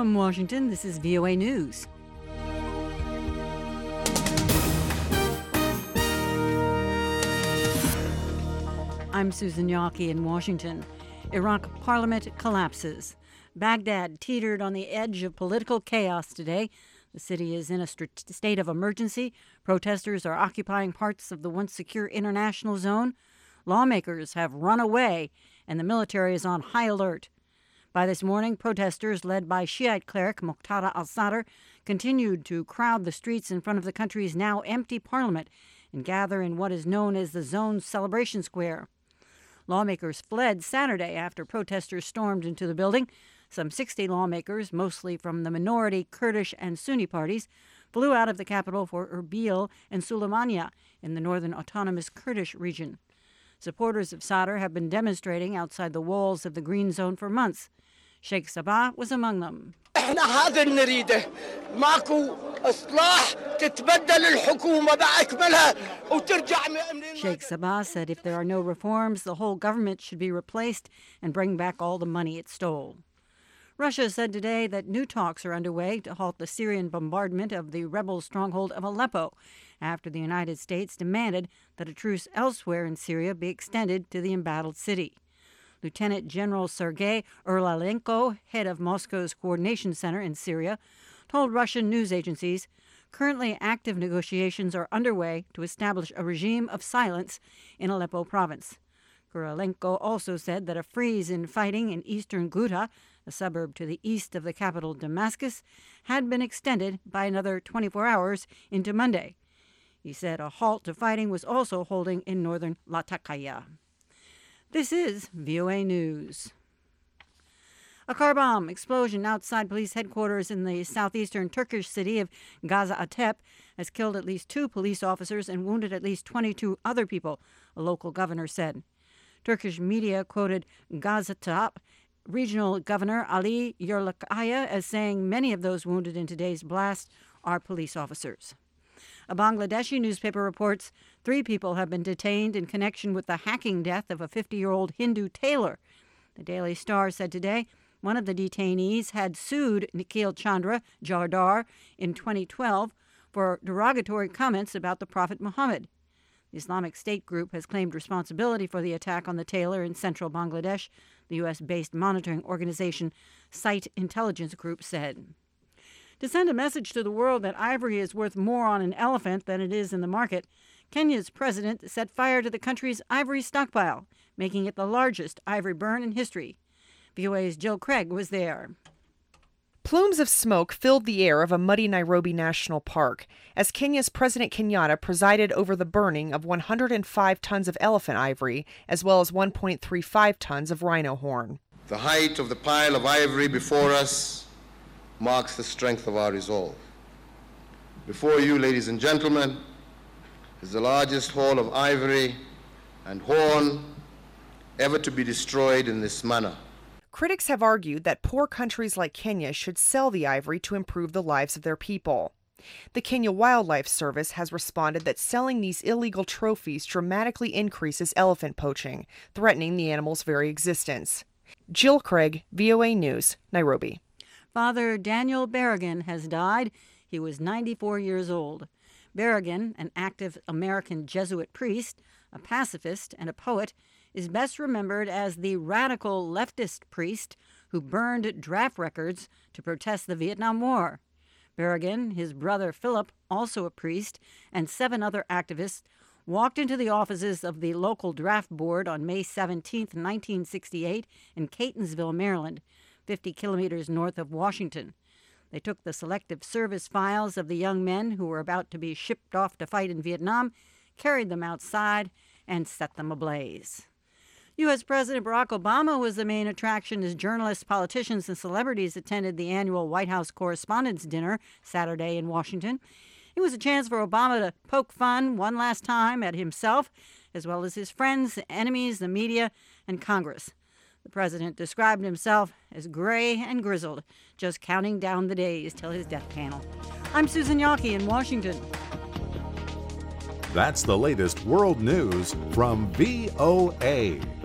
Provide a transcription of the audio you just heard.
From Washington, this is VOA News. I'm Susan Yawkey in Washington. Iraq parliament collapses. Baghdad teetered on the edge of political chaos today. The city is in a state of emergency. Protesters are occupying parts of the once secure international zone. Lawmakers have run away, and the military is on high alert. By this morning, protesters led by Shiite cleric Muqtada al-Sadr continued to crowd the streets in front of the country's now empty parliament and gather in what is known as the zone's celebration square. Lawmakers fled Saturday after protesters stormed into the building. Some 60 lawmakers, mostly from the minority Kurdish and Sunni parties, flew out of the capital for Erbil and Sulaymaniyah in the northern autonomous Kurdish region. Supporters of Sadr have been demonstrating outside the walls of the Green Zone for months. Sheikh Sabah was among them. Sheikh Sabah said if there are no reforms, the whole government should be replaced and bring back all the money it stole. Russia said today that new talks are underway to halt the Syrian bombardment of the rebel stronghold of Aleppo after the United States demanded that a truce elsewhere in Syria be extended to the embattled city. Lieutenant General Sergei Erlalenko, head of Moscow's Coordination Center in Syria, told Russian news agencies currently active negotiations are underway to establish a regime of silence in Aleppo province. Erlalenko also said that a freeze in fighting in eastern Ghouta, a suburb to the east of the capital Damascus, had been extended by another 24 hours into Monday. He said a halt to fighting was also holding in northern Latakia. This is VOA News. A car bomb explosion outside police headquarters in the southeastern Turkish city of Gaziantep has killed at least 2 police officers and wounded at least 22 other people, a local governor said. Turkish media quoted Gaziantep Regional Governor Ali Yerlikaya as saying many of those wounded in today's blast are police officers. A Bangladeshi newspaper reports 3 people have been detained in connection with the hacking death of a 50-year-old Hindu tailor. The Daily Star said today one of the detainees had sued Nikhil Chandra Jardar in 2012 for derogatory comments about the Prophet Muhammad. The Islamic State group has claimed responsibility for the attack on the tailor in central Bangladesh, the U.S.-based monitoring organization Site Intelligence Group said. To send a message to the world that ivory is worth more on an elephant than it is in the market, Kenya's president set fire to the country's ivory stockpile, making it the largest ivory burn in history. VOA's Jill Craig was there. Plumes of smoke filled the air of a muddy Nairobi National Park as Kenya's President Kenyatta presided over the burning of 105 tons of elephant ivory as well as 1.35 tons of rhino horn. The height of the pile of ivory before us marks the strength of our resolve. Before you, ladies and gentlemen, is the largest haul of ivory and horn ever to be destroyed in this manner. Critics have argued that poor countries like Kenya should sell the ivory to improve the lives of their people. The Kenya Wildlife Service has responded that selling these illegal trophies dramatically increases elephant poaching, threatening the animal's very existence. Jill Craig, VOA News, Nairobi. Father Daniel Berrigan has died. He was 94 years old. Berrigan, an active American Jesuit priest, a pacifist, and a poet, is best remembered as the radical leftist priest who burned draft records to protest the Vietnam War. Berrigan, his brother Philip, also a priest, and 7 other activists walked into the offices of the local draft board on May 17, 1968, in Catonsville, Maryland, 50 kilometers north of Washington. They took the selective service files of the young men who were about to be shipped off to fight in Vietnam, carried them outside, and set them ablaze. U.S. President Barack Obama was the main attraction as journalists, politicians, and celebrities attended the annual White House Correspondents' Dinner Saturday in Washington. It was a chance for Obama to poke fun one last time at himself, as well as his friends, enemies, the media, and Congress. The president described himself as gray and grizzled, just counting down the days till his death panel. I'm Susan Yawkey in Washington. That's the latest world news from VOA.